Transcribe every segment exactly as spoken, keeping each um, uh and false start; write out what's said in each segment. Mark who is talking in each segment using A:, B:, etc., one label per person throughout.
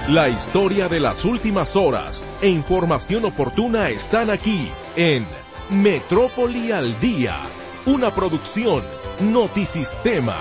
A: La historia de las últimas horas e información oportuna están aquí en Metrópoli al Día, una producción Notisistema.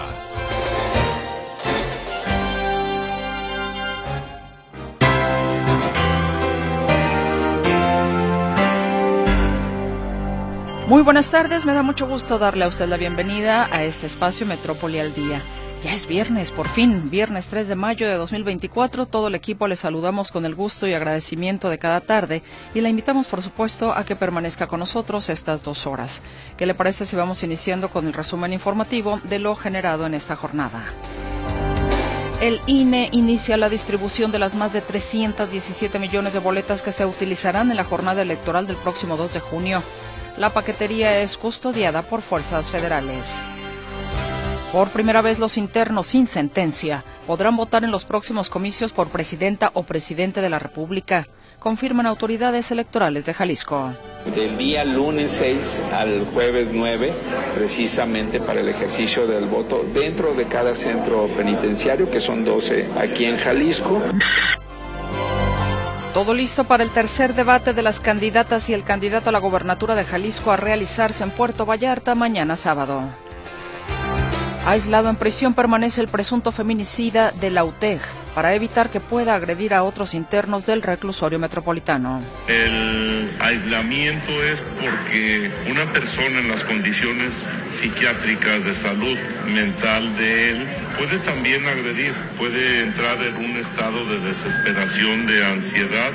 B: Muy buenas tardes, me da mucho gusto darle a usted la bienvenida a este espacio Metrópoli al Día. Ya es viernes, por fin, viernes tres de mayo de dos mil veinticuatro. Todo el equipo le saludamos con el gusto y agradecimiento de cada tarde y la invitamos, por supuesto, a que permanezca con nosotros estas dos horas. ¿Qué le parece si vamos iniciando con el resumen informativo de lo generado en esta jornada? El I N E inicia la distribución de las más de trescientos diecisiete millones de boletas que se utilizarán en la jornada electoral del próximo dos de junio. La paquetería es custodiada por fuerzas federales. Por primera vez, los internos sin sentencia podrán votar en los próximos comicios por presidenta o presidente de la República, confirman autoridades electorales de Jalisco.
C: Del día lunes seis al jueves nueve, precisamente para el ejercicio del voto dentro de cada centro penitenciario, que son doce aquí en Jalisco.
B: Todo listo para el tercer debate de las candidatas y el candidato a la gobernatura de Jalisco a realizarse en Puerto Vallarta mañana sábado. Aislado en prisión permanece el presunto feminicida de la U T E G para evitar que pueda agredir a otros internos del reclusorio metropolitano.
D: El aislamiento es porque una persona en las condiciones psiquiátricas de salud mental de él puede también agredir, puede entrar en un estado de desesperación, de ansiedad.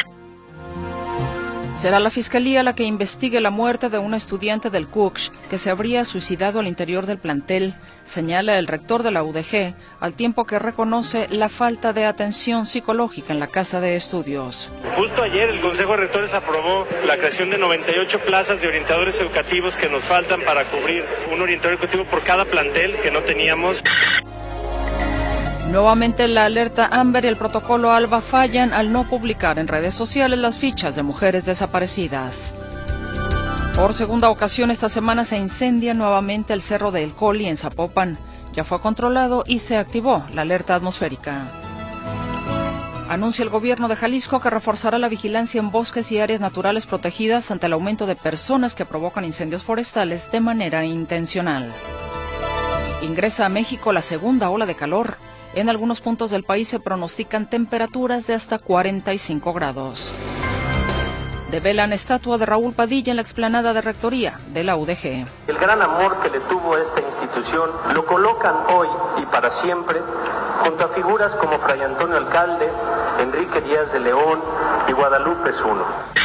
B: Será la Fiscalía la que investigue la muerte de una estudiante del C U C S que se habría suicidado al interior del plantel, señala el rector de la U D G, al tiempo que reconoce la falta de atención psicológica en la casa de estudios.
E: Justo ayer el Consejo de Rectores aprobó la creación de noventa y ocho plazas de orientadores educativos que nos faltan para cubrir un orientador educativo por cada plantel que no teníamos.
B: Nuevamente la alerta Amber y el protocolo ALBA fallan al no publicar en redes sociales las fichas de mujeres desaparecidas. Por segunda ocasión esta semana se incendia nuevamente el Cerro de El Coli en Zapopan. Ya fue controlado y se activó la alerta atmosférica. Anuncia el gobierno de Jalisco que reforzará la vigilancia en bosques y áreas naturales protegidas ante el aumento de personas que provocan incendios forestales de manera intencional. Ingresa a México la segunda ola de calor. En algunos puntos del país se pronostican temperaturas de hasta cuarenta y cinco grados. Develan estatua de Raúl Padilla en la explanada de rectoría de la U D G.
F: El gran amor que le tuvo a esta institución lo colocan hoy y para siempre junto a figuras como Fray Antonio Alcalde, Enrique Díaz de León y Guadalupe Zuno.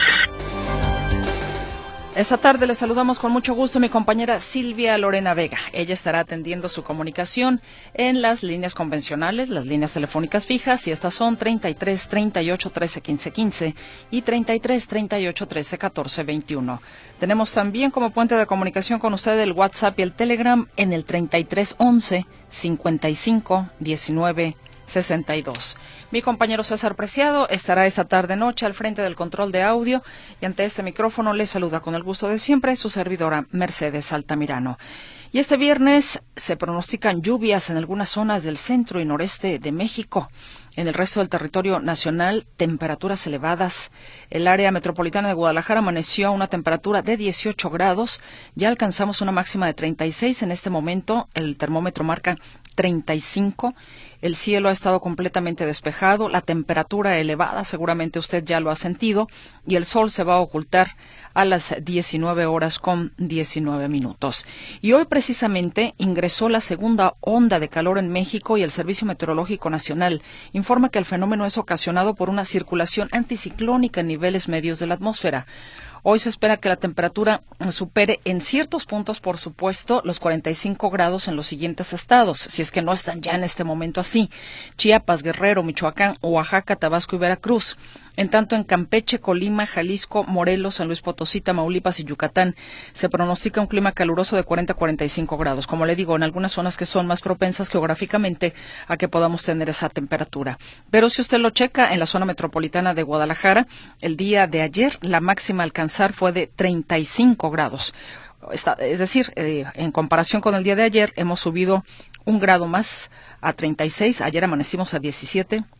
B: Esta tarde le saludamos con mucho gusto a mi compañera Silvia Lorena Vega. Ella estará atendiendo su comunicación en las líneas convencionales, las líneas telefónicas fijas, y estas son treinta y tres, treinta y ocho, trece, quince, quince y treinta y tres, treinta y ocho, trece, catorce, veintiuno. Tenemos también como puente de comunicación con usted el WhatsApp y el Telegram en el treinta y tres, once, cincuenta y cinco, diecinueve, sesenta y dos. Mi compañero César Preciado estará esta tarde-noche al frente del control de audio y ante este micrófono le saluda con el gusto de siempre su servidora Mercedes Altamirano. Y este viernes se pronostican lluvias en algunas zonas del centro y noreste de México. En el resto del territorio nacional, temperaturas elevadas. El área metropolitana de Guadalajara amaneció a una temperatura de dieciocho grados. Ya alcanzamos una máxima de treinta y seis. En este momento el termómetro marca treinta y cinco. El cielo ha estado completamente despejado, la temperatura elevada, seguramente usted ya lo ha sentido, y el sol se va a ocultar a las diecinueve horas con diecinueve minutos. Y hoy precisamente ingresó la segunda onda de calor en México y el Servicio Meteorológico Nacional informa que el fenómeno es ocasionado por una circulación anticiclónica en niveles medios de la atmósfera. Hoy se espera que la temperatura supere en ciertos puntos, por supuesto, los cuarenta y cinco grados en los siguientes estados, si es que no están ya en este momento así: Chiapas, Guerrero, Michoacán, Oaxaca, Tabasco y Veracruz. En tanto, en Campeche, Colima, Jalisco, Morelos, San Luis Potosí, Tamaulipas y Yucatán se pronostica un clima caluroso de cuarenta a cuarenta y cinco grados. Como le digo, en algunas zonas que son más propensas geográficamente a que podamos tener esa temperatura. Pero si usted lo checa, en la zona metropolitana de Guadalajara, el día de ayer la máxima a alcanzar fue de treinta y cinco grados. Es decir, eh, en comparación con el día de ayer, hemos subido un grado más a treinta y seis. Ayer amanecimos a diecisiete,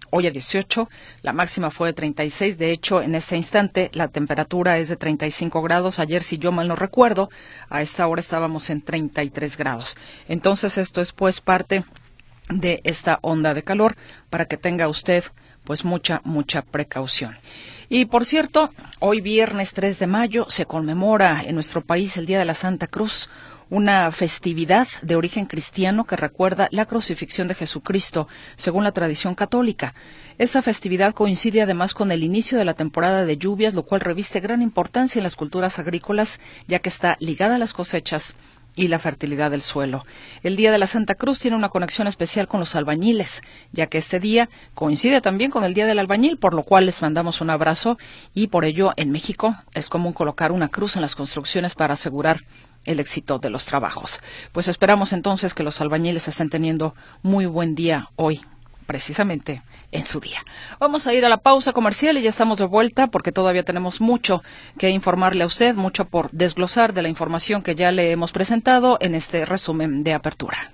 B: hoy a dieciocho, la máxima fue de treinta y seis, de hecho, en este instante la temperatura es de treinta y cinco grados, ayer, si yo mal no recuerdo, a esta hora estábamos en treinta y tres grados. Entonces, esto es pues parte de esta onda de calor para que tenga usted pues mucha, mucha precaución. Y por cierto, hoy viernes tres de mayo se conmemora en nuestro país el Día de la Santa Cruz, una festividad de origen cristiano que recuerda la crucifixión de Jesucristo, según la tradición católica. Esta festividad coincide además con el inicio de la temporada de lluvias, lo cual reviste gran importancia en las culturas agrícolas, ya que está ligada a las cosechas y la fertilidad del suelo. El Día de la Santa Cruz tiene una conexión especial con los albañiles, ya que este día coincide también con el Día del Albañil, por lo cual les mandamos un abrazo, y por ello en México es común colocar una cruz en las construcciones para asegurar el éxito de los trabajos. Pues esperamos entonces que los albañiles estén teniendo muy buen día hoy, precisamente en su día. Vamos a ir a la pausa comercial y ya estamos de vuelta porque todavía tenemos mucho que informarle a usted, mucho por desglosar de la información que ya le hemos presentado en este resumen de apertura.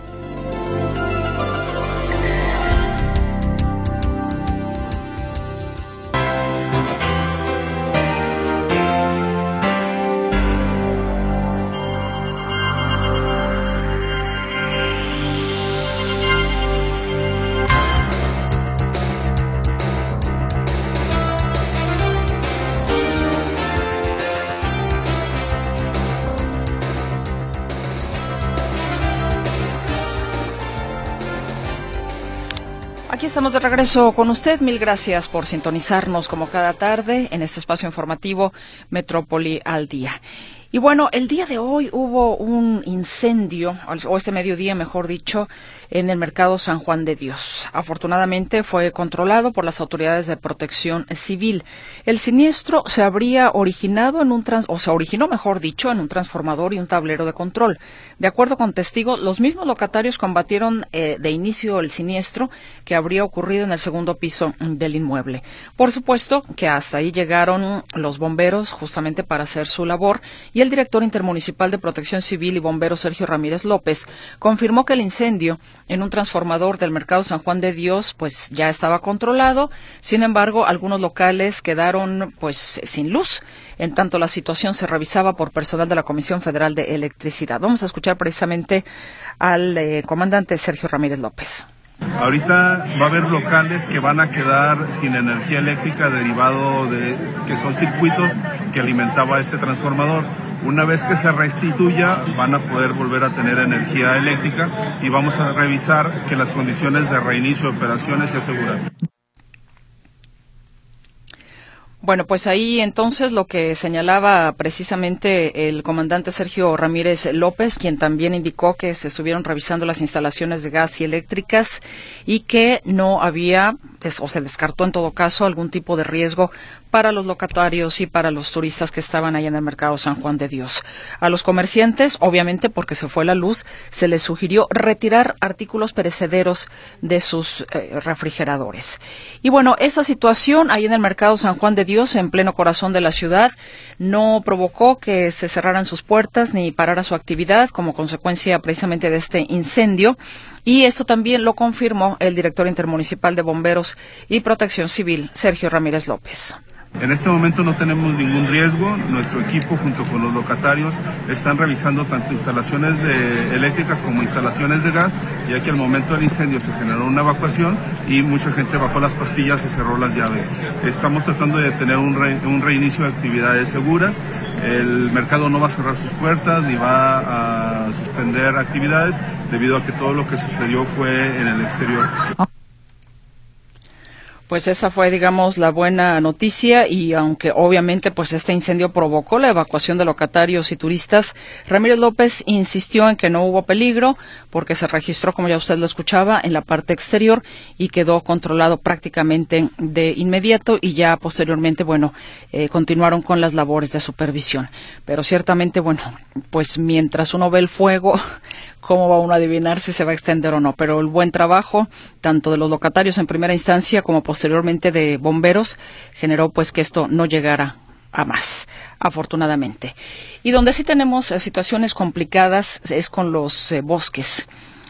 B: Aquí estamos de regreso con usted. Mil gracias por sintonizarnos como cada tarde en este espacio informativo Metrópoli al Día. Y bueno, el día de hoy hubo un incendio, o este mediodía, mejor dicho, en el mercado San Juan de Dios. Afortunadamente fue controlado por las autoridades de protección civil. El siniestro se habría originado en un trans, o se originó, mejor dicho, en un transformador y un tablero de control. De acuerdo con testigos, los mismos locatarios combatieron eh, de inicio el siniestro que habría ocurrido en el segundo piso del inmueble. Por supuesto que hasta ahí llegaron los bomberos justamente para hacer su labor, y el director intermunicipal de Protección Civil y Bomberos, Sergio Ramírez López, confirmó que el incendio en un transformador del mercado San Juan de Dios pues ya estaba controlado. Sin embargo, algunos locales quedaron pues sin luz, en tanto la situación se revisaba por personal de la Comisión Federal de Electricidad. Vamos a escuchar precisamente al eh, comandante Sergio Ramírez López.
G: Ahorita va a haber locales que van a quedar sin energía eléctrica derivado de que son circuitos que alimentaba este transformador. Una vez que se restituya, van a poder volver a tener energía eléctrica y vamos a revisar que las condiciones de reinicio de operaciones se aseguran.
B: Bueno, pues ahí entonces lo que señalaba precisamente el comandante Sergio Ramírez López, quien también indicó que se estuvieron revisando las instalaciones de gas y eléctricas y que no había, o se descartó en todo caso, algún tipo de riesgo para los locatarios y para los turistas que estaban ahí en el mercado San Juan de Dios. A los comerciantes, obviamente porque se fue la luz, se les sugirió retirar artículos perecederos de sus eh, refrigeradores. Y bueno, esta situación ahí en el mercado San Juan de Dios, en pleno corazón de la ciudad, no provocó que se cerraran sus puertas ni parara su actividad como consecuencia precisamente de este incendio. Y eso también lo confirmó el director intermunicipal de Bomberos y Protección Civil, Sergio Ramírez López.
G: En este momento no tenemos ningún riesgo. Nuestro equipo, junto con los locatarios, están revisando tanto instalaciones de eléctricas como instalaciones de gas, ya que al momento del incendio se generó una evacuación y mucha gente bajó las pastillas y cerró las llaves. Estamos tratando de tener un, re, un reinicio de actividades seguras. El mercado no va a cerrar sus puertas ni va a suspender actividades debido a que todo lo que sucedió fue en el exterior.
B: Pues esa fue, digamos, la buena noticia, y aunque obviamente pues este incendio provocó la evacuación de locatarios y turistas, Ramírez López insistió en que no hubo peligro porque se registró, como ya usted lo escuchaba, en la parte exterior y quedó controlado prácticamente de inmediato, y ya posteriormente, bueno, eh, continuaron con las labores de supervisión. Pero ciertamente, bueno, pues mientras uno ve el fuego, ¿cómo va uno a adivinar si se va a extender o no? Pero el buen trabajo, tanto de los locatarios en primera instancia como posteriormente de bomberos, generó pues que esto no llegara a más, afortunadamente. Y donde sí tenemos eh, situaciones complicadas es con los eh, bosques.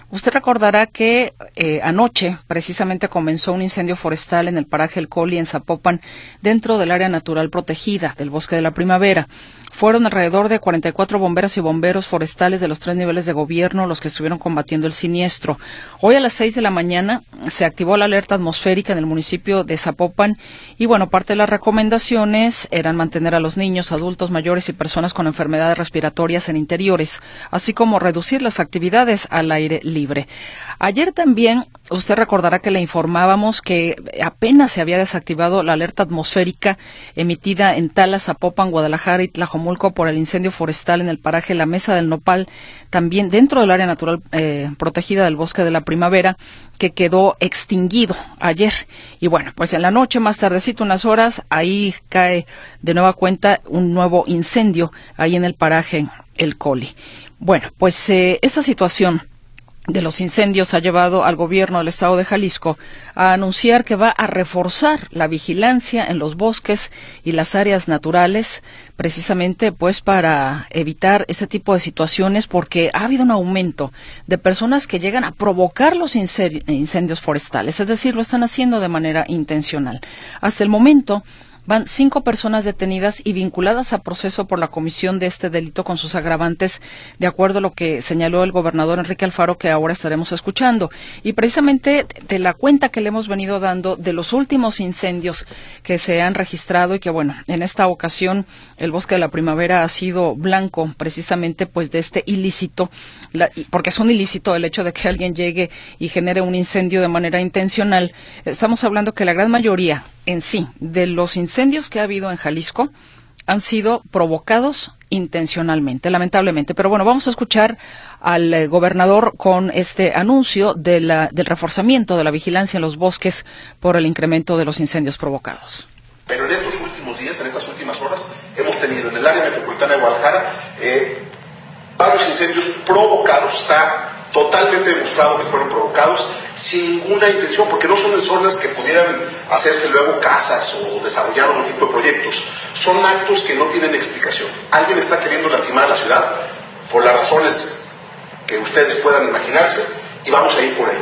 B: Usted recordará que eh, anoche precisamente comenzó un incendio forestal en el paraje El Coli en Zapopan, dentro del área natural protegida del Bosque de la Primavera. Fueron alrededor de cuarenta y cuatro bomberas y bomberos forestales de los tres niveles de gobierno los que estuvieron combatiendo el siniestro. Hoy a las seis de la mañana se activó la alerta atmosférica en el municipio de Zapopan y, bueno, parte de las recomendaciones eran mantener a los niños, adultos mayores y personas con enfermedades respiratorias en interiores, así como reducir las actividades al aire libre. Ayer también usted recordará que le informábamos que apenas se había desactivado la alerta atmosférica emitida en Tala, Zapopan, Guadalajara y Tlajomulco por el incendio forestal en el paraje La Mesa del Nopal, también dentro del área natural eh, protegida del Bosque de la Primavera, que quedó extinguido ayer. Y bueno, pues en la noche, más tardecito, unas horas, ahí cae de nueva cuenta un nuevo incendio ahí en el paraje El Coli. Bueno, pues eh, esta situación de los incendios ha llevado al gobierno del estado de Jalisco a anunciar que va a reforzar la vigilancia en los bosques y las áreas naturales, precisamente pues para evitar este tipo de situaciones, porque ha habido un aumento de personas que llegan a provocar los incendios forestales, es decir, lo están haciendo de manera intencional. Hasta el momento van cinco personas detenidas y vinculadas a proceso por la comisión de este delito con sus agravantes, de acuerdo a lo que señaló el gobernador Enrique Alfaro, que ahora estaremos escuchando. Y precisamente de la cuenta que le hemos venido dando de los últimos incendios que se han registrado y que, bueno, en esta ocasión el Bosque de la Primavera ha sido blanco precisamente pues de este ilícito, la, porque es un ilícito el hecho de que alguien llegue y genere un incendio de manera intencional. Estamos hablando que la gran mayoría en sí de los incendios que ha habido en Jalisco han sido provocados intencionalmente, lamentablemente. Pero bueno, vamos a escuchar al eh, gobernador con este anuncio de la, del reforzamiento de la vigilancia en los bosques por el incremento de los incendios provocados.
H: Pero en estos últimos días, en estas últimas horas, hemos tenido en el área metropolitana de Guadalajara eh, varios incendios provocados. Está totalmente demostrado que fueron provocados sin ninguna intención, porque no son en zonas que pudieran hacerse luego casas o desarrollar otro tipo de proyectos. Son actos que no tienen explicación. Alguien está queriendo lastimar a la ciudad por las razones que ustedes puedan imaginarse y vamos a ir por ahí.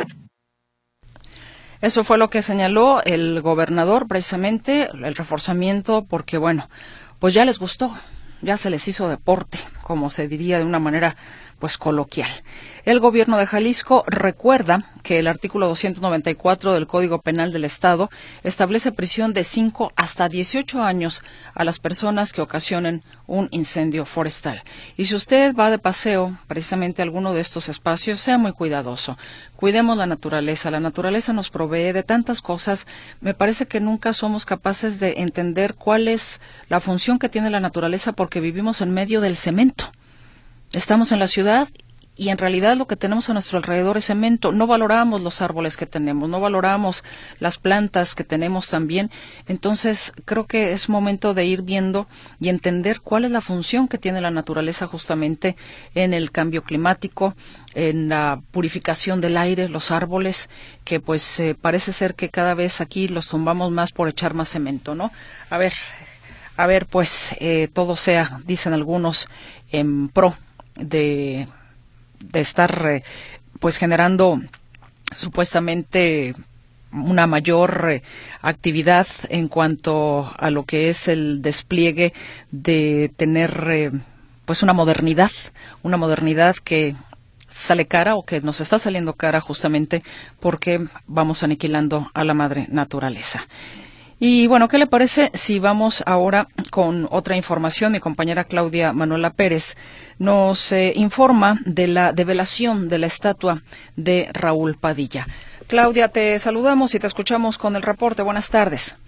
B: Eso fue lo que señaló el gobernador, precisamente, el reforzamiento, porque bueno, pues ya les gustó, ya se les hizo deporte, como se diría de una manera pues coloquial. El gobierno de Jalisco recuerda que el artículo doscientos noventa y cuatro del Código Penal del Estado establece prisión de cinco hasta dieciocho años a las personas que ocasionen un incendio forestal. Y si usted va de paseo precisamente a alguno de estos espacios, sea muy cuidadoso. Cuidemos la naturaleza. La naturaleza nos provee de tantas cosas. Me parece que nunca somos capaces de entender cuál es la función que tiene la naturaleza, porque vivimos en medio del cemento. Estamos en la ciudad y en realidad lo que tenemos a nuestro alrededor es cemento. No valoramos los árboles que tenemos, no valoramos las plantas que tenemos también. Entonces creo que es momento de ir viendo y entender cuál es la función que tiene la naturaleza justamente en el cambio climático, en la purificación del aire, los árboles, que pues eh, parece ser que cada vez aquí los tumbamos más por echar más cemento, ¿no? A ver, a ver, pues eh, todo sea, dicen algunos, en pro de, de estar eh, pues generando supuestamente una mayor eh, actividad en cuanto a lo que es el despliegue de tener eh, pues una modernidad, una modernidad que sale cara o que nos está saliendo cara justamente porque vamos aniquilando a la madre naturaleza. Y bueno, ¿qué le parece si vamos ahora con otra información? Mi compañera Claudia Manuela Pérez nos eh, informa de la develación de la estatua de Raúl Padilla. Claudia, te saludamos y te escuchamos con el reporte. Buenas tardes.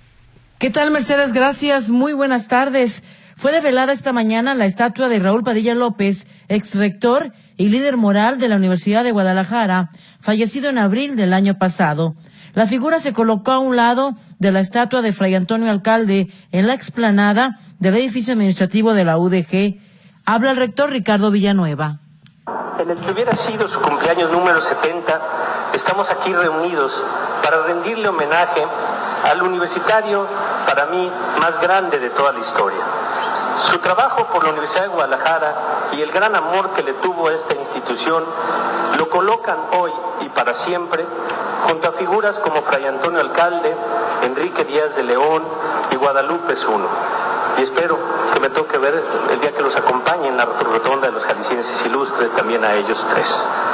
I: ¿Qué tal, Mercedes? Gracias. Muy buenas tardes. Fue develada esta mañana la estatua de Raúl Padilla López, ex rector y líder moral de la Universidad de Guadalajara, fallecido en abril del año pasado. La figura se colocó a un lado de la estatua de Fray Antonio Alcalde en la explanada del edificio administrativo de la U D G. Habla el rector Ricardo Villanueva.
F: En el que hubiera sido su cumpleaños número setenta, estamos aquí reunidos para rendirle homenaje al universitario, para mí, más grande de toda la historia. Su trabajo por la Universidad de Guadalajara y el gran amor que le tuvo a esta institución lo colocan hoy y para siempre junto a figuras como Fray Antonio Alcalde, Enrique Díaz de León y Guadalupe Zuno. Y espero que me toque ver el día que los acompañe en la rotonda de los jaliscienses ilustres también a ellos tres.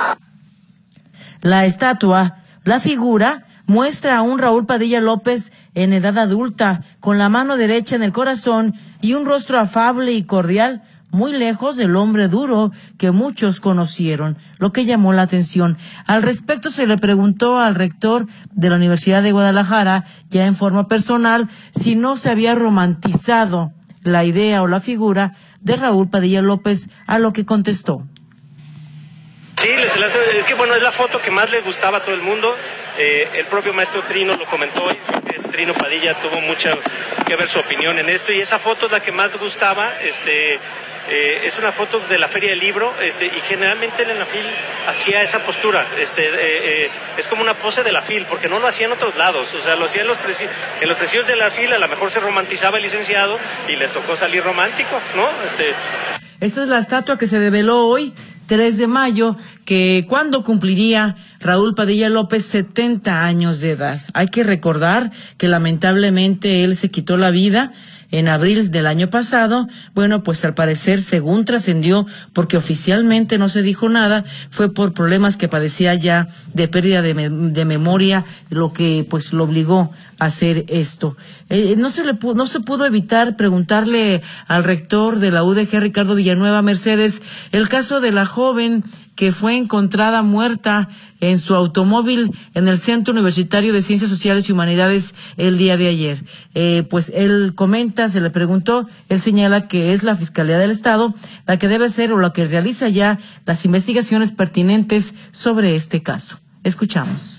I: La estatua, la figura, muestra a un Raúl Padilla López en edad adulta, con la mano derecha en el corazón y un rostro afable y cordial, muy lejos del hombre duro que muchos conocieron, lo que llamó la atención. Al respecto se le preguntó al rector de la Universidad de Guadalajara, ya en forma personal, si no se había romantizado la idea o la figura de Raúl Padilla López, a lo que contestó.
E: Sí, les, les, es que bueno, es la foto que más le gustaba a todo el mundo. Eh, el propio maestro Trino lo comentó, y creo que Trino Padilla tuvo mucha que ver su opinión en esto, y esa foto es la que más gustaba. Este, eh, es una foto de la Feria del Libro, este, y generalmente en la FIL hacía esa postura. Este, eh, eh, es como una pose de la FIL, porque no lo hacía en otros lados, o sea, lo hacía en los, presi en los presidios de la FIL. A lo mejor se romantizaba el licenciado y le tocó salir romántico, ¿no? Este...
I: Esta es la estatua que se develó hoy, tres de mayo, que cuando cumpliría Raúl Padilla López setenta años de edad. Hay que recordar que lamentablemente él se quitó la vida en abril del año pasado. Bueno, pues al parecer, según trascendió, porque oficialmente no se dijo nada, fue por problemas que padecía ya de pérdida de, me de memoria, lo que pues lo obligó a hacer esto. Eh, no se le pu no se pudo evitar preguntarle al rector de la U D G, Ricardo Villanueva Mercedes, el caso de la joven que fue encontrada muerta en su automóvil en el Centro Universitario de Ciencias Sociales y Humanidades el día de ayer. Eh, pues él comenta, se le preguntó, él señala que es la Fiscalía del Estado la que debe ser o la que realiza ya las investigaciones pertinentes sobre este caso. Escuchamos.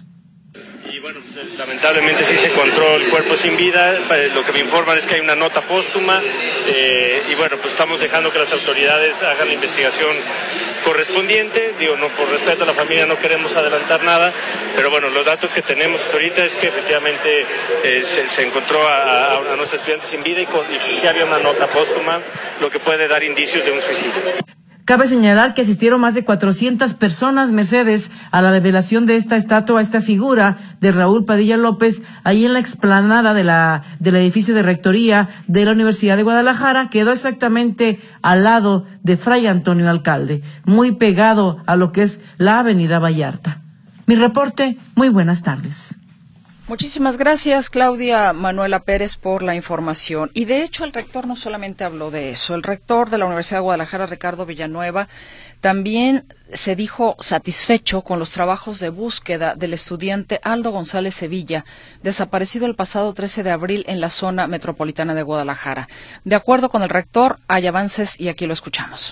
E: Y bueno, pues, lamentablemente sí se encontró el cuerpo sin vida. Lo que me informan es que hay una nota póstuma, eh, y bueno, pues estamos dejando que las autoridades hagan la investigación correspondiente. Digo, no, por respeto a la familia no queremos adelantar nada, pero bueno, los datos que tenemos hasta ahorita es que efectivamente eh, se, se encontró a, a, a nuestra estudiante sin vida, y, con, y sí había una nota póstuma, lo que puede dar indicios de un suicidio.
I: Cabe señalar que asistieron más de cuatrocientas personas, Mercedes, a la develación de esta estatua, esta figura de Raúl Padilla López, ahí en la explanada de la, del edificio de rectoría de la Universidad de Guadalajara. Quedó exactamente al lado de Fray Antonio Alcalde, muy pegado a lo que es la Avenida Vallarta. Mi reporte, muy buenas tardes.
B: Muchísimas gracias, Claudia Manuela Pérez, por la información. Y de hecho, el rector no solamente habló de eso. El rector de la Universidad de Guadalajara, Ricardo Villanueva, también se dijo satisfecho con los trabajos de búsqueda del estudiante Aldo González Sevilla, desaparecido el pasado trece de abril en la zona metropolitana de Guadalajara. De acuerdo con el rector, hay avances y aquí lo escuchamos.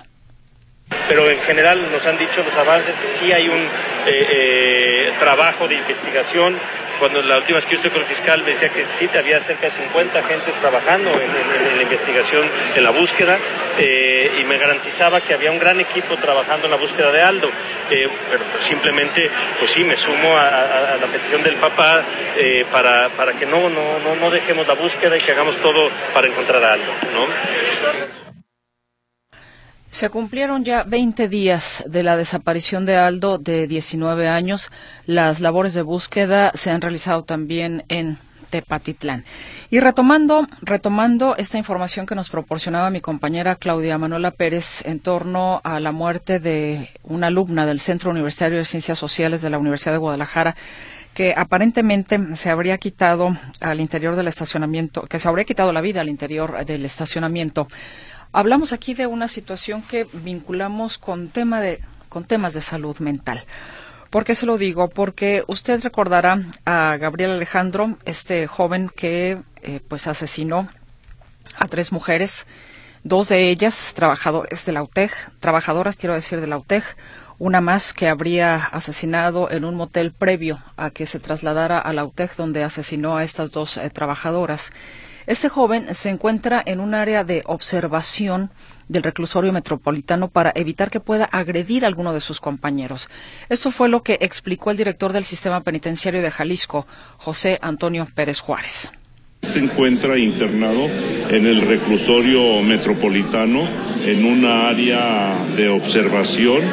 E: Pero en general nos han dicho los avances que sí hay un eh, eh, trabajo de investigación. Cuando la última vez que yo estoy con el fiscal me decía que sí, había cerca de cincuenta agentes trabajando en, en, en la investigación, en la búsqueda, eh, y me garantizaba que había un gran equipo trabajando en la búsqueda de Aldo. Eh, pero pues, simplemente, pues sí, me sumo a, a, a la petición del papá eh, para, para que no, no, no, no dejemos la búsqueda y que hagamos todo para encontrar a Aldo, ¿no?
B: Se cumplieron ya veinte días de la desaparición de Aldo, de diecinueve años. Las labores de búsqueda se han realizado también en Tepatitlán. Y retomando, retomando esta información que nos proporcionaba mi compañera Claudia Manuela Pérez en torno a la muerte de una alumna del Centro Universitario de Ciencias Sociales de la Universidad de Guadalajara, que aparentemente se habría quitado al interior del estacionamiento, que se habría quitado la vida al interior del estacionamiento. Hablamos aquí de una situación que vinculamos con tema de con temas de salud mental. ¿Por qué se lo digo? Porque usted recordará a Gabriel Alejandro, este joven que eh, pues asesinó a tres mujeres, dos de ellas trabajadores de la U T E G, trabajadoras quiero decir de la U T E G, una más que habría asesinado en un motel previo a que se trasladara a la U T E G, donde asesinó a estas dos eh, trabajadoras. Este joven se encuentra en un área de observación del reclusorio metropolitano para evitar que pueda agredir a alguno de sus compañeros. Eso fue lo que explicó el director del Sistema Penitenciario de Jalisco, José Antonio Pérez Juárez.
D: Se encuentra internado en el reclusorio metropolitano en una área de observación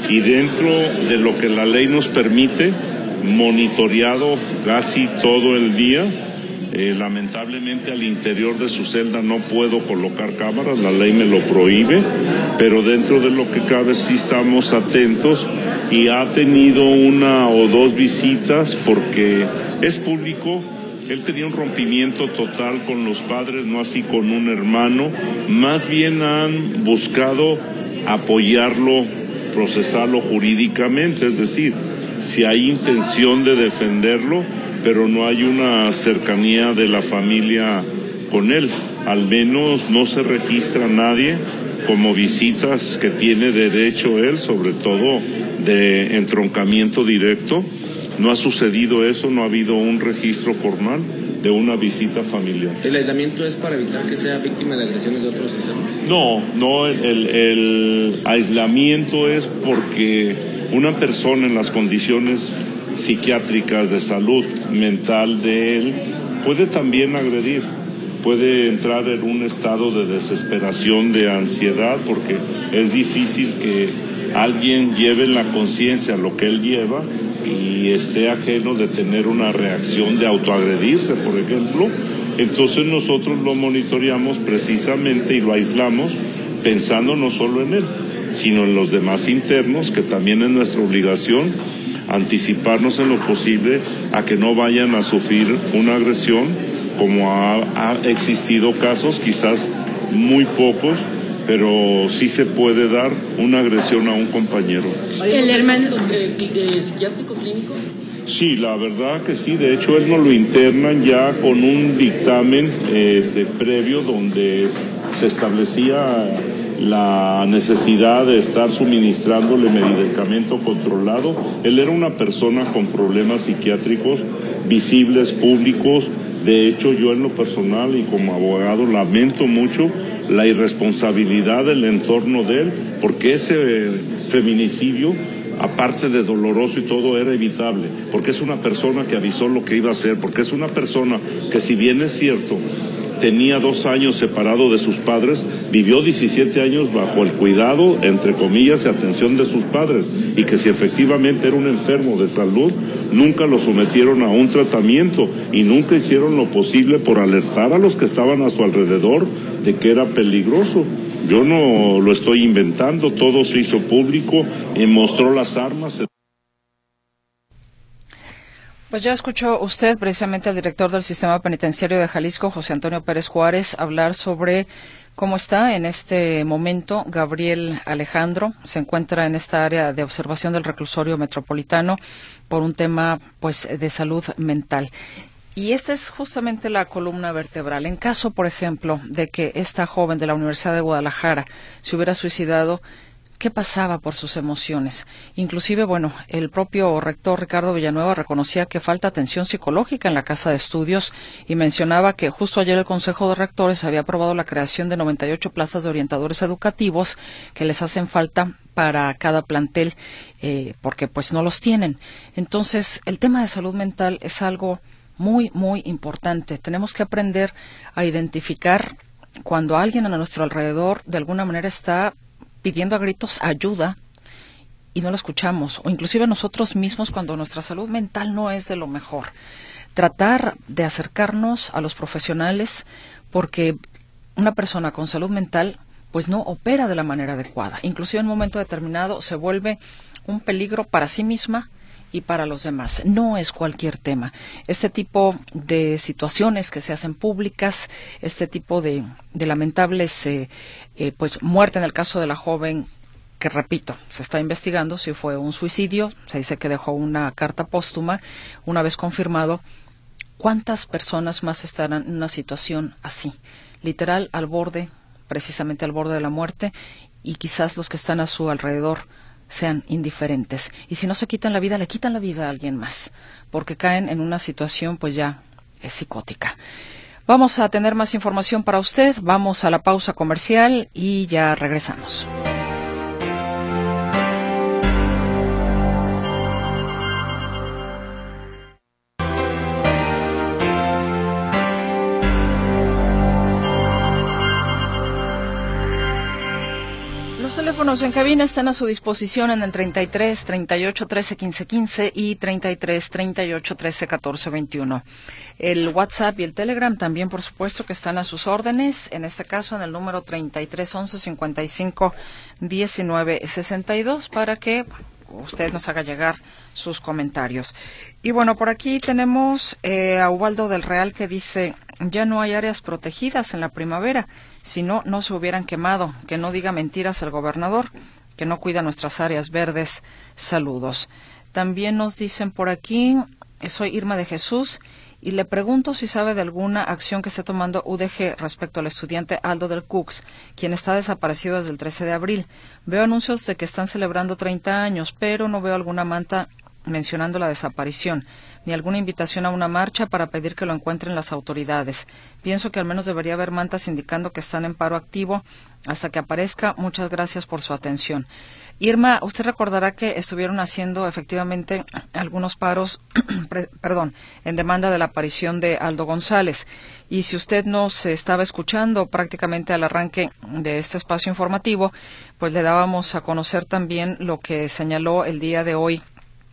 D: y dentro de lo que la ley nos permite, monitoreado casi todo el día. Eh, lamentablemente al interior de su celda no puedo colocar cámaras, la ley me lo prohíbe, pero dentro de lo que cabe sí estamos atentos y ha tenido una o dos visitas porque es público. Él tenía un rompimiento total con los padres, no así con un hermano. Más bien han buscado apoyarlo, procesarlo jurídicamente, es decir, si hay intención de defenderlo, pero no hay una cercanía de la familia con él. Al menos no se registra nadie como visitas que tiene derecho él, sobre todo de entroncamiento directo. No ha sucedido eso, no ha habido un registro formal de una visita familiar.
J: ¿El aislamiento es para evitar que sea víctima de agresiones de otros internos?
D: No, no, el, el aislamiento es porque una persona en las condiciones psiquiátricas de salud mental de él puede también agredir, puede entrar en un estado de desesperación, de ansiedad, porque es difícil que alguien lleve en la conciencia lo que él lleva y esté ajeno de tener una reacción de autoagredirse, por ejemplo. Entonces nosotros lo monitoreamos precisamente y lo aislamos pensando no solo en él, sino en los demás internos, que también es nuestra obligación anticiparnos en lo posible a que no vayan a sufrir una agresión, como ha, ha existido casos, quizás muy pocos, pero sí se puede dar una agresión a un compañero.
J: ¿El hermano eh, eh, psiquiátrico clínico?
D: Sí, la verdad que sí. De hecho, él nos lo internan ya con un dictamen este, previo donde se establecía la necesidad de estar suministrándole medicamento controlado. Él era una persona con problemas psiquiátricos visibles, públicos. De hecho, yo en lo personal y como abogado lamento mucho la irresponsabilidad del entorno de él, porque ese feminicidio, aparte de doloroso y todo, era evitable, porque es una persona que avisó lo que iba a hacer, porque es una persona que, si bien es cierto, tenía dos años separado de sus padres, vivió diecisiete años bajo el cuidado, entre comillas, y atención de sus padres, y que si efectivamente era un enfermo de salud, nunca lo sometieron a un tratamiento y nunca hicieron lo posible por alertar a los que estaban a su alrededor de que era peligroso. Yo no lo estoy inventando, todo se hizo público y mostró las armas.
B: Pues ya escuchó usted precisamente al director del Sistema Penitenciario de Jalisco, José Antonio Pérez Juárez, hablar sobre cómo está en este momento Gabriel Alejandro. Se encuentra en esta área de observación del reclusorio metropolitano por un tema, pues, de salud mental. Y esta es justamente la columna vertebral. En caso, por ejemplo, de que esta joven de la Universidad de Guadalajara se hubiera suicidado, ¿qué pasaba por sus emociones? Inclusive, bueno, el propio rector Ricardo Villanueva reconocía que falta atención psicológica en la Casa de Estudios y mencionaba que justo ayer el Consejo de Rectores había aprobado la creación de noventa y ocho plazas de orientadores educativos que les hacen falta para cada plantel, eh, porque pues no los tienen. Entonces, el tema de salud mental es algo muy, muy importante. Tenemos que aprender a identificar cuando alguien a nuestro alrededor de alguna manera está pidiendo a gritos ayuda y no lo escuchamos, o inclusive nosotros mismos cuando nuestra salud mental no es de lo mejor. Tratar de acercarnos a los profesionales, porque una persona con salud mental pues no opera de la manera adecuada. Inclusive en un momento determinado se vuelve un peligro para sí misma y para los demás. No es cualquier tema. Este tipo de situaciones que se hacen públicas, este tipo de, de lamentables eh, eh, pues muerte en el caso de la joven, que repito, se está investigando si fue un suicidio, se dice que dejó una carta póstuma. Una vez confirmado, ¿cuántas personas más estarán en una situación así? Literal, al borde, precisamente al borde de la muerte, y quizás los que están a su alrededor sean indiferentes. Y si no se quitan la vida, le quitan la vida a alguien más, porque caen en una situación pues ya eh, psicótica. Vamos a tener más información para usted, vamos a la pausa comercial y ya regresamos. Los teléfonos en cabina están a su disposición en el treinta y tres, treinta y ocho, trece, quince, quince y treinta y tres, treinta y ocho, trece, catorce, veintiuno. El WhatsApp y el Telegram también, por supuesto, que están a sus órdenes, en este caso en el número treinta y tres, once, cincuenta y cinco, diecinueve, sesenta y dos, para que usted nos haga llegar sus comentarios. Y bueno, por aquí tenemos eh, a Ubaldo del Real, que dice: ya no hay áreas protegidas en la primavera, si no, no se hubieran quemado. Que no diga mentiras el gobernador, que no cuida nuestras áreas verdes. Saludos. También nos dicen por aquí: soy Irma de Jesús y le pregunto si sabe de alguna acción que esté tomando U D G respecto al estudiante Aldo del Cux, quien está desaparecido desde el trece de abril. Veo anuncios de que están celebrando treinta años, pero no veo alguna manta mencionando la desaparición, ni alguna invitación a una marcha para pedir que lo encuentren las autoridades. Pienso que al menos debería haber mantas indicando que están en paro activo hasta que aparezca. Muchas gracias por su atención. Irma, usted recordará que estuvieron haciendo efectivamente algunos paros, perdón, en demanda de la aparición de Aldo González. Y si usted nos estaba escuchando prácticamente al arranque de este espacio informativo, pues le dábamos a conocer también lo que señaló el día de hoy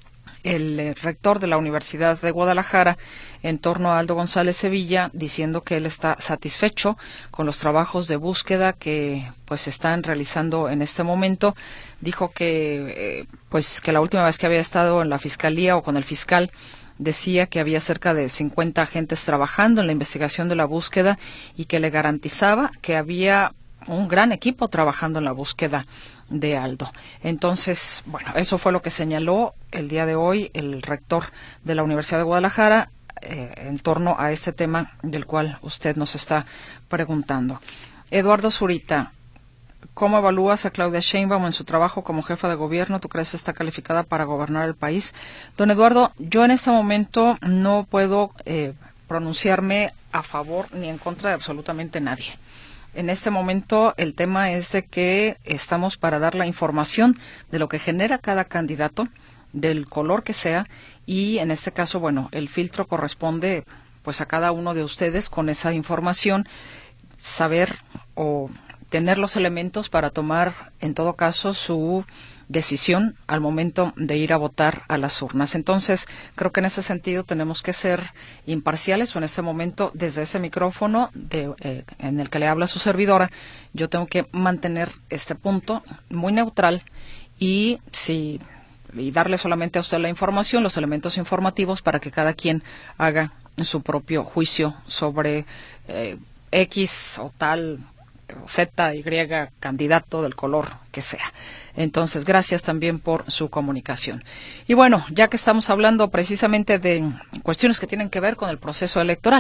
B: el eh, rector de la Universidad de Guadalajara en torno a Aldo González Sevilla, diciendo que él está satisfecho con los trabajos de búsqueda que pues se están realizando en este momento. Dijo que eh, pues que la última vez que había estado en la fiscalía o con el fiscal decía que había cerca de cincuenta agentes trabajando en la investigación de la búsqueda y que le garantizaba que había un gran equipo trabajando en la búsqueda de Aldo. Entonces, bueno, eso fue lo que señaló el día de hoy el rector de la Universidad de Guadalajara eh, en torno a este tema del cual usted nos está preguntando. Eduardo Zurita: ¿cómo evalúas a Claudia Sheinbaum en su trabajo como jefa de gobierno? ¿Tú crees que está calificada para gobernar el país? Don Eduardo, yo en este momento no puedo eh, pronunciarme a favor ni en contra de absolutamente nadie. En este momento el tema es de que estamos para dar la información de lo que genera cada candidato, del color que sea, y en este caso, bueno, el filtro corresponde pues a cada uno de ustedes con esa información, saber o tener los elementos para tomar en todo caso su decisión al momento de ir a votar a las urnas. Entonces, creo que en ese sentido tenemos que ser imparciales, o en este momento, desde ese micrófono de, eh, en el que le habla su servidora, yo tengo que mantener este punto muy neutral y, si, y darle solamente a usted la información, los elementos informativos, para que cada quien haga su propio juicio sobre eh, X o tal Z, Y, candidato del color que sea. Entonces, gracias también por su comunicación. Y bueno, ya que estamos hablando precisamente de cuestiones que tienen que ver con el proceso electoral.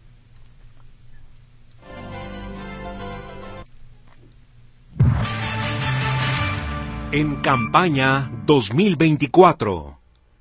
A: En campaña dos mil veinticuatro.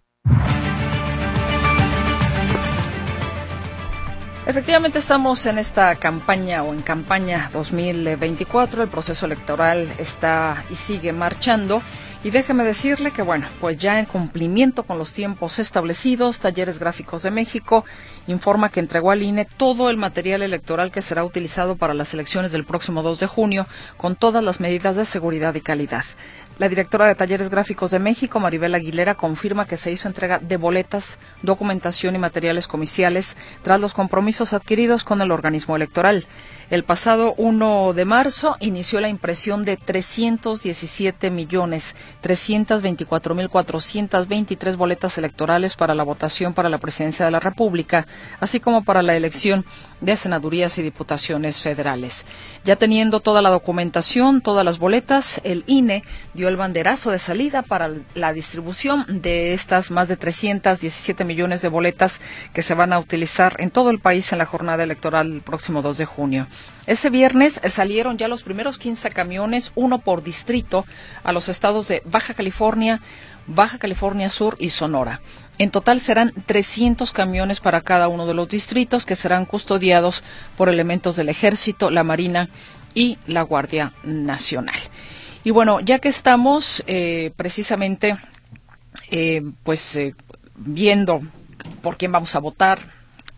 B: Efectivamente estamos en esta campaña o en campaña dos mil veinticuatro, el proceso electoral está y sigue marchando, y déjeme decirle que bueno, pues ya en cumplimiento con los tiempos establecidos, Talleres Gráficos de México informa que entregó al I N E todo el material electoral que será utilizado para las elecciones del próximo dos de junio, con todas las medidas de seguridad y calidad. La directora de Talleres Gráficos de México, Maribel Aguilera, confirma que se hizo entrega de boletas, documentación y materiales comiciales tras los compromisos adquiridos con el organismo electoral. El pasado primero de marzo inició la impresión de trescientos diecisiete millones trescientos veinticuatro mil cuatrocientos veintitrés boletas electorales para la votación para la presidencia de la República, así como para la elección de senadurías y diputaciones federales. Ya teniendo toda la documentación, todas las boletas, el I N E dio el banderazo de salida para la distribución de estas más de trescientos diecisiete millones de boletas que se van a utilizar en todo el país en la jornada electoral del próximo dos de junio. Este viernes salieron ya los primeros quince camiones, uno por distrito, a los estados de Baja California, Baja California Sur y Sonora. En total serán trescientos camiones para cada uno de los distritos, que serán custodiados por elementos del Ejército, la Marina y la Guardia Nacional. Y bueno, ya que estamos eh, precisamente eh, pues eh, viendo por quién vamos a votar,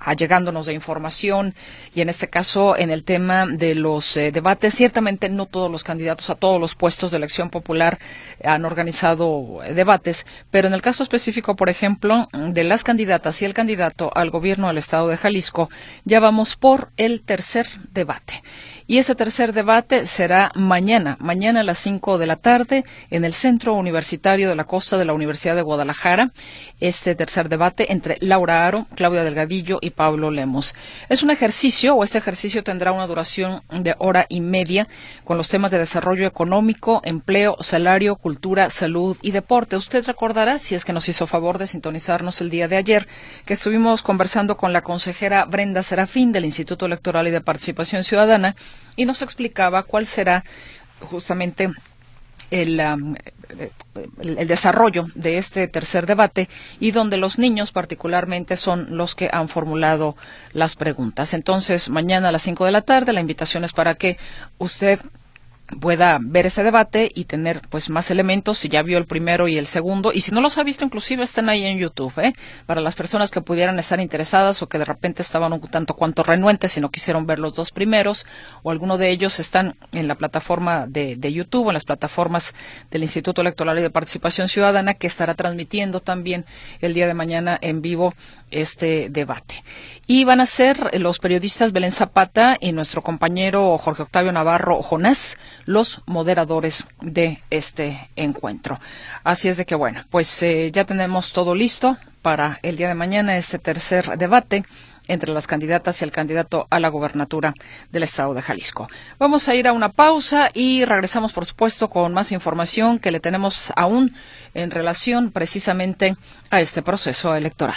B: allegándonos de información, y en este caso en el tema de los eh, debates. Ciertamente no todos los candidatos a todos los puestos de elección popular han organizado eh, debates, pero en el caso específico, por ejemplo, de las candidatas y el candidato al gobierno del estado de Jalisco, ya vamos por el tercer debate. Y ese tercer debate será mañana, mañana a las cinco de la tarde, en el Centro Universitario de la Costa de la Universidad de Guadalajara. Este tercer debate entre Laura Aro, Claudia Delgadillo y Pablo Lemos. Es un ejercicio, o este ejercicio tendrá una duración de hora y media, con los temas de desarrollo económico, empleo, salario, cultura, salud y deporte. Usted recordará, si es que nos hizo favor de sintonizarnos el día de ayer, que estuvimos conversando con la consejera Brenda Serafín del Instituto Electoral y de Participación Ciudadana, y nos explicaba cuál será justamente el, um, el, el desarrollo de este tercer debate, y donde los niños particularmente son los que han formulado las preguntas. Entonces, mañana a las cinco de la tarde, la invitación es para que usted pueda ver este debate y tener pues más elementos, si ya vio el primero y el segundo, y si no los ha visto, inclusive están ahí en YouTube, ¿eh? Para las personas que pudieran estar interesadas o que de repente estaban un tanto cuanto renuentes y no quisieron ver los dos primeros, o alguno de ellos están en la plataforma de, de YouTube, en las plataformas del Instituto Electoral y de Participación Ciudadana, que estará transmitiendo también el día de mañana en vivo este debate. Y van a ser los periodistas Belén Zapata y nuestro compañero Jorge Octavio Navarro Jonás los moderadores de este encuentro. Así es de que, bueno, pues eh, ya tenemos todo listo para el día de mañana, este tercer debate entre las candidatas y el candidato a la gobernatura del estado de Jalisco. Vamos a ir a una pausa y regresamos, por supuesto, con más información que le tenemos aún en relación precisamente a este proceso electoral.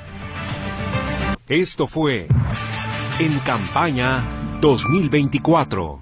A: Esto fue En Campaña dos mil veinticuatro.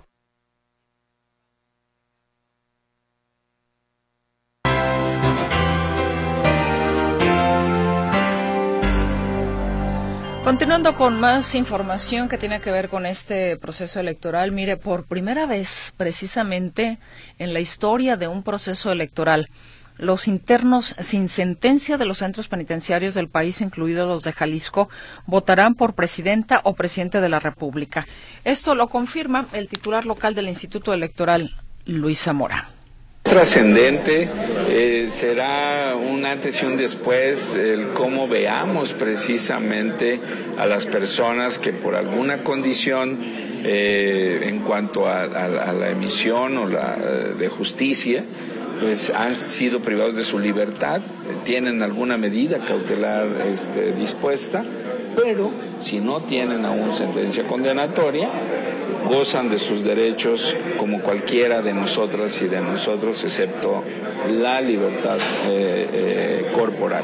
B: Continuando con más información que tiene que ver con este proceso electoral, mire, por primera vez, precisamente en la historia de un proceso electoral, los internos sin sentencia de los centros penitenciarios del país, incluidos los de Jalisco, votarán por presidenta o presidente de la República. Esto lo confirma el titular local del Instituto Electoral, Luis Zamora.
C: Trascendente, eh, será un antes y un después el cómo veamos precisamente a las personas que por alguna condición eh, en cuanto a, a, a la emisión o la de justicia, pues han sido privados de su libertad, tienen alguna medida cautelar este, dispuesta, pero si no tienen aún sentencia condenatoria, gozan de sus derechos como cualquiera de nosotras y de nosotros, excepto la libertad eh, eh, corporal.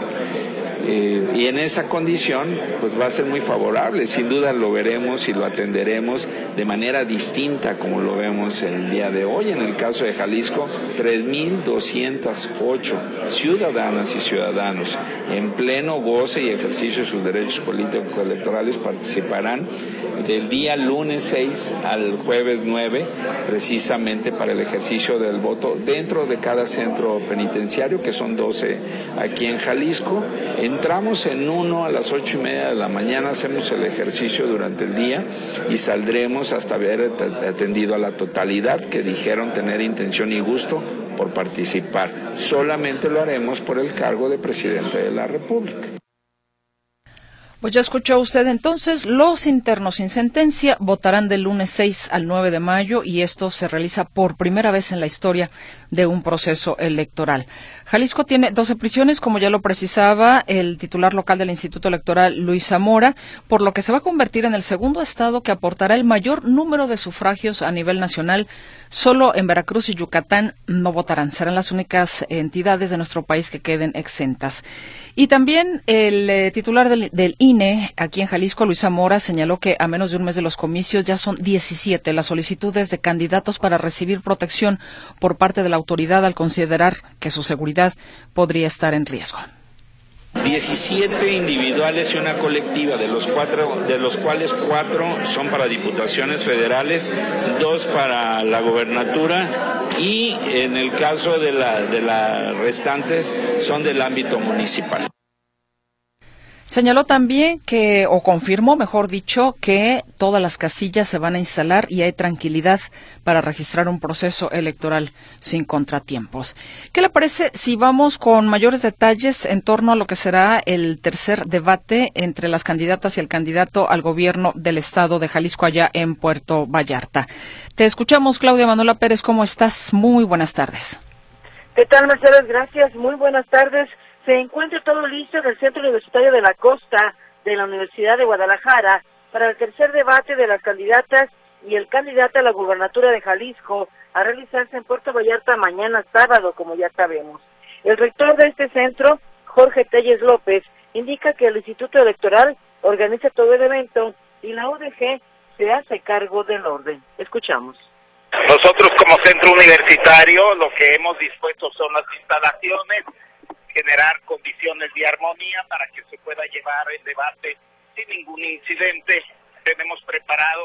C: Eh, y en esa condición pues va a ser muy favorable, sin duda lo veremos y lo atenderemos de manera distinta como lo vemos el día de hoy. En el caso de Jalisco, tres mil doscientas ocho ciudadanas y ciudadanos en pleno goce y ejercicio de sus derechos políticos electorales participarán del día lunes seis al jueves nueve, precisamente para el ejercicio del voto dentro de cada centro penitenciario, que son doce aquí en Jalisco. Entramos en uno a las ocho y media de la mañana, hacemos el ejercicio durante el día y saldremos hasta haber atendido a la totalidad que dijeron tener intención y gusto por participar. Solamente lo haremos por el cargo de presidente de la República.
B: Pues ya escuchó usted entonces, los internos sin sentencia votarán del lunes seis al nueve de mayo, y esto se realiza por primera vez en la historia de un proceso electoral. Jalisco tiene doce prisiones, como ya lo precisaba el titular local del Instituto Electoral, Luis Zamora, por lo que se va a convertir en el segundo estado que aportará el mayor número de sufragios a nivel nacional. Solo en Veracruz y Yucatán no votarán, serán las únicas entidades de nuestro país que queden exentas. Y también el eh, titular del, del I N E aquí en Jalisco, Luis Zamora, señaló que a menos de un mes de los comicios ya son diecisiete las solicitudes de candidatos para recibir protección por parte de la autoridad al considerar que su seguridad podría estar en riesgo.
C: diecisiete individuales y una colectiva, de los cuatro, de los cuales cuatro son para diputaciones federales, dos para la gobernatura, y en el caso de la de las restantes son del ámbito municipal.
B: Señaló también que, o confirmó, mejor dicho, que todas las casillas se van a instalar y hay tranquilidad para registrar un proceso electoral sin contratiempos. ¿Qué le parece si vamos con mayores detalles en torno a lo que será el tercer debate entre las candidatas y el candidato al gobierno del estado de Jalisco allá en Puerto Vallarta? Te escuchamos, Claudia Manuela Pérez, ¿cómo estás? Muy buenas tardes.
K: ¿Qué tal, Mercedes? Gracias, muy buenas tardes. Se encuentra todo listo en el Centro Universitario de la Costa de la Universidad de Guadalajara para el tercer debate de las candidatas y el candidato a la gubernatura de Jalisco a realizarse en Puerto Vallarta mañana sábado, como ya sabemos. El rector de este centro, Jorge Telles López, indica que el Instituto Electoral organiza todo el evento y la U D G se hace cargo del orden. Escuchamos.
L: Nosotros como centro universitario lo que hemos dispuesto son las instalaciones, generar condiciones de armonía para que se pueda llevar el debate sin ningún incidente. Tenemos preparado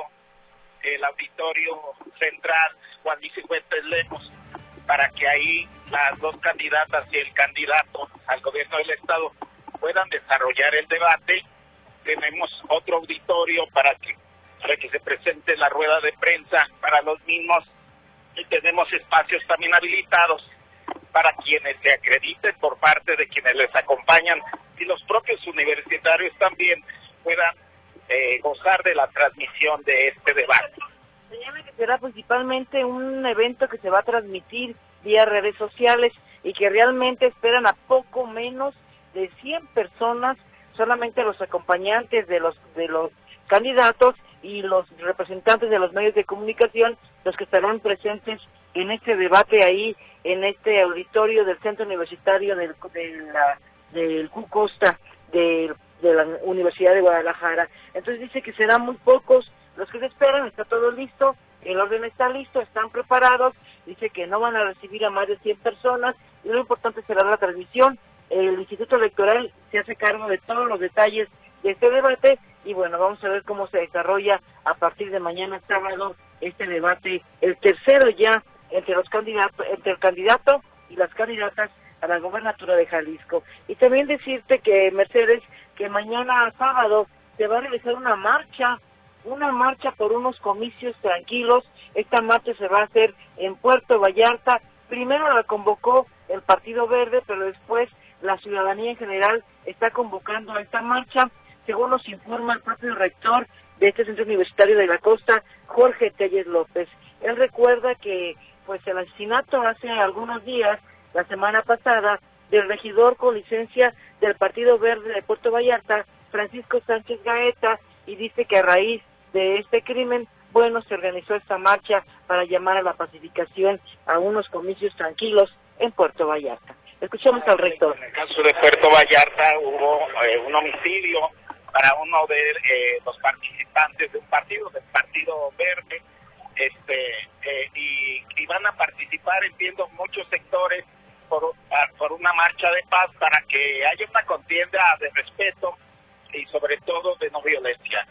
L: el auditorio central Juan Luis Fuentes Lemos para que ahí las dos candidatas y el candidato al gobierno del estado puedan desarrollar el debate. Tenemos otro auditorio para que, para que se presente la rueda de prensa para los mismos y tenemos espacios también habilitados para quienes se acrediten por parte de quienes les acompañan y los propios universitarios también puedan eh, gozar de la transmisión de este debate.
K: Señala que será principalmente un evento que se va a transmitir vía redes sociales y que realmente esperan a poco menos de cien personas, solamente los acompañantes de los de los candidatos y los representantes de los medios de comunicación, los que estarán presentes en este debate ahí, en este auditorio del Centro Universitario del, de la, del Q Costa de, de la Universidad de Guadalajara. Entonces dice que serán muy pocos los que se esperan, está todo listo, el orden está listo, están preparados, dice que no van a recibir a más de cien personas y lo importante será la transmisión. El Instituto Electoral se hace cargo de todos los detalles de este debate y bueno, vamos a ver cómo se desarrolla a partir de mañana sábado este debate, el tercero ya entre los candidatos, entre el candidato y las candidatas a la gobernatura de Jalisco. Y también decirte que, Mercedes, que mañana sábado se va a realizar una marcha, una marcha por unos comicios tranquilos. Esta marcha se va a hacer en Puerto Vallarta. Primero la convocó el Partido Verde, pero después la ciudadanía en general está convocando a esta marcha, según nos informa el propio rector de este Centro Universitario de la Costa, Jorge Telles López. Él recuerda que pues el asesinato hace algunos días, la semana pasada, del regidor con licencia del Partido Verde de Puerto Vallarta, Francisco Sánchez Gaeta, y dice que a raíz de este crimen, bueno, se organizó esta marcha para llamar a la pacificación a unos comicios tranquilos en Puerto Vallarta. Escuchamos al rector.
L: En el caso de Puerto Vallarta hubo eh, un homicidio para uno de eh, los participantes de un partido, del Partido Verde, este eh, y, y van a participar, entiendo, muchos sectores por, por una marcha de paz para que haya una contienda de respeto y sobre todo de no violencia.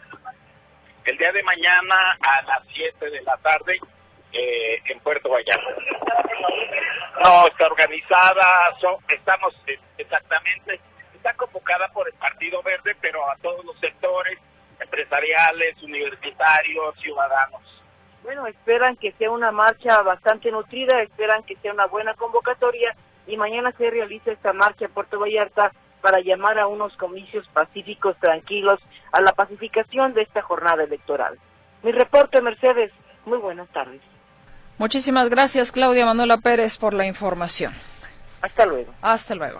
L: El día de mañana a las siete de la tarde eh, en Puerto Vallarta. No, está organizada, son, estamos eh, exactamente, está convocada por el Partido Verde, pero a todos los sectores empresariales, universitarios, ciudadanos.
K: Bueno, esperan que sea una marcha bastante nutrida, esperan que sea una buena convocatoria y mañana se realiza esta marcha en Puerto Vallarta para llamar a unos comicios pacíficos, tranquilos, a la pacificación de esta jornada electoral. Mi reporte, Mercedes, muy buenas tardes.
B: Muchísimas gracias, Claudia Manuela Pérez, por la información.
K: Hasta luego.
B: Hasta luego.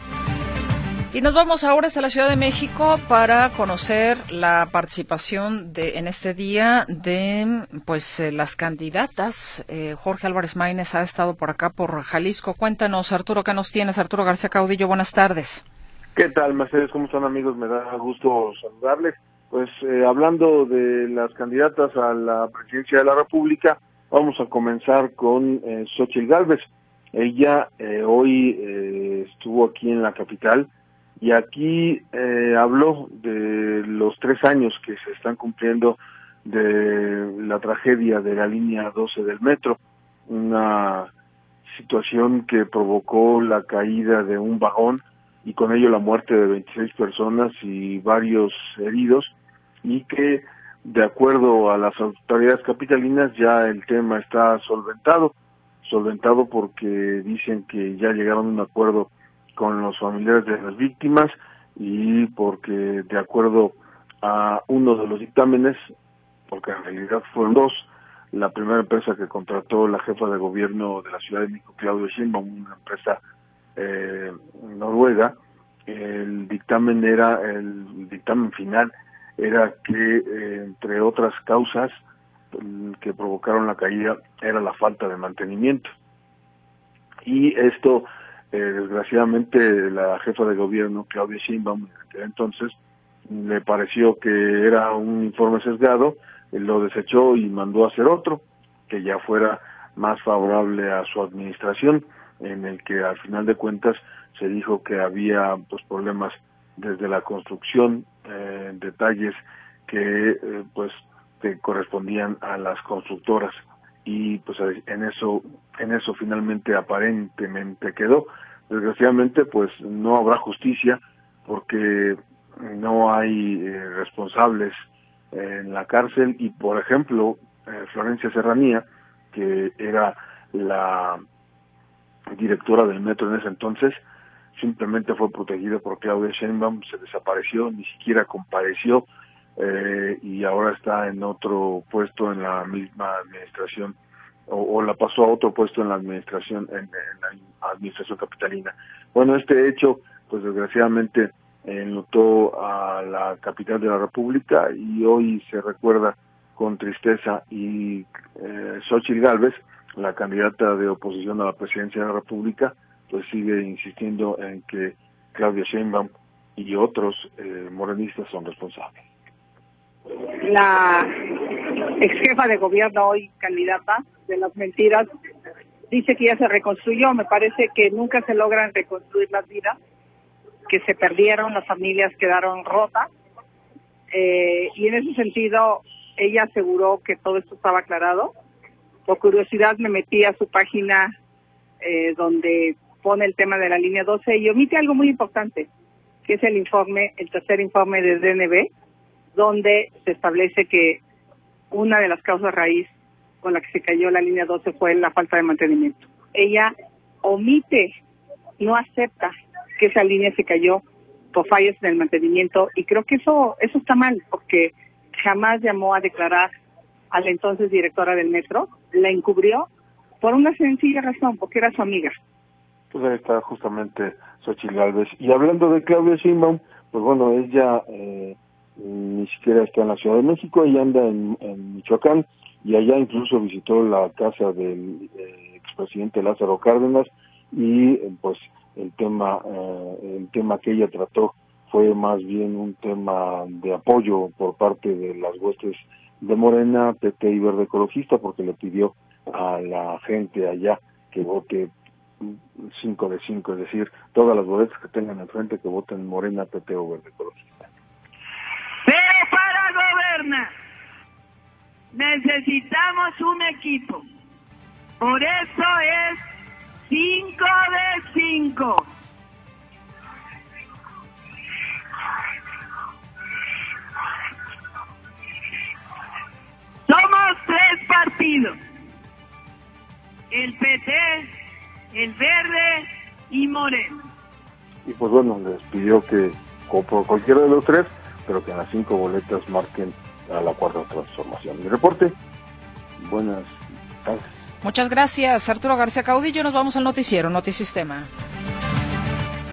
B: Y nos vamos ahora hasta la Ciudad de México para conocer la participación de en este día de pues eh, las candidatas. Eh, Jorge Álvarez Maínez ha estado por acá por Jalisco. Cuéntanos, Arturo, ¿qué nos tienes? Arturo García Caudillo, buenas tardes.
M: ¿Qué tal, Mercedes? ¿Cómo están, amigos? Me da gusto saludarles. Pues eh, hablando de las candidatas a la presidencia de la República, vamos a comenzar con eh, Xóchitl Gálvez. Ella eh, hoy eh, estuvo aquí en la capital y aquí eh, habló de los tres años que se están cumpliendo de la tragedia de la línea doce del metro, una situación que provocó la caída de un vagón y con ello la muerte de veintiséis personas y varios heridos, y que de acuerdo a las autoridades capitalinas ya el tema está solventado, solventado porque dicen que ya llegaron a un acuerdo con los familiares de las víctimas y porque de acuerdo a uno de los dictámenes, porque en realidad fueron dos, la primera empresa que contrató la jefa de gobierno de la Ciudad de México, Claudia Sheinbaum, una empresa eh, noruega, el dictamen era, el dictamen final era que eh, entre otras causas que provocaron la caída era la falta de mantenimiento. Y esto, eh, desgraciadamente, la jefa de gobierno, Claudia Sheinbaum, entonces, le pareció que era un informe sesgado, lo desechó y mandó a hacer otro, que ya fuera más favorable a su administración, en el que al final de cuentas se dijo que había pues problemas desde la construcción, eh, detalles que eh, pues que correspondían a las constructoras, y pues en eso en eso finalmente aparentemente quedó. Desgraciadamente pues no habrá justicia porque no hay eh, responsables en la cárcel, y por ejemplo eh, Florencia Serranía, que era la directora del metro en ese entonces, simplemente fue protegida por Claudia Sheinbaum, se desapareció, ni siquiera compareció, eh, y ahora está en otro puesto en la misma administración, o, o la pasó a otro puesto en la administración, en, en la administración capitalina. Bueno, este hecho, pues desgraciadamente enlutó a la capital de la República, y hoy se recuerda con tristeza, y eh, Xóchitl Gálvez, la candidata de oposición a la presidencia de la República, pues sigue insistiendo en que Claudia Sheinbaum y otros eh, morenistas son responsables.
N: La ex jefa de gobierno, hoy candidata de las mentiras, dice que ya se reconstruyó. Me parece que nunca se logran reconstruir las vidas, que se perdieron, las familias quedaron rotas, eh, y en ese sentido ella aseguró que todo esto estaba aclarado. Por curiosidad me metí a su página eh, donde pone el tema de la línea doce y omite algo muy importante, que es el informe, el tercer informe de D N B, donde se establece que una de las causas raíz con la que se cayó la línea doce fue la falta de mantenimiento. Ella omite, no acepta que esa línea se cayó por fallas en el mantenimiento, y creo que eso eso está mal, porque jamás llamó a declarar a la entonces directora del metro, la encubrió por una sencilla razón, porque era su amiga.
M: Pues ahí está justamente Xóchitl Gálvez. Y hablando de Claudia Sheinbaum, pues bueno, ella eh, ni siquiera está en la Ciudad de México, ella anda en, en Michoacán, y allá incluso visitó la casa del eh, expresidente Lázaro Cárdenas, y eh, pues el tema eh, el tema que ella trató fue más bien un tema de apoyo por parte de las huestes de Morena, P T y Verde Ecologista, porque le pidió a la gente allá que vote cinco de cinco, es decir, todas las boletas que tengan enfrente que voten Morena, P T o Verde Ecologista.
O: Pero para gobernar necesitamos un equipo. Por eso es cinco de cinco. Somos tres partidos: el P T, el Verde y Morena.
M: Y pues bueno, les pidió que por cualquiera de los tres, pero que en las cinco boletas marquen a la cuarta transformación. Mi reporte, buenas tardes.
B: Muchas gracias, Arturo García Caudillo. Nos vamos al noticiero Notisistema.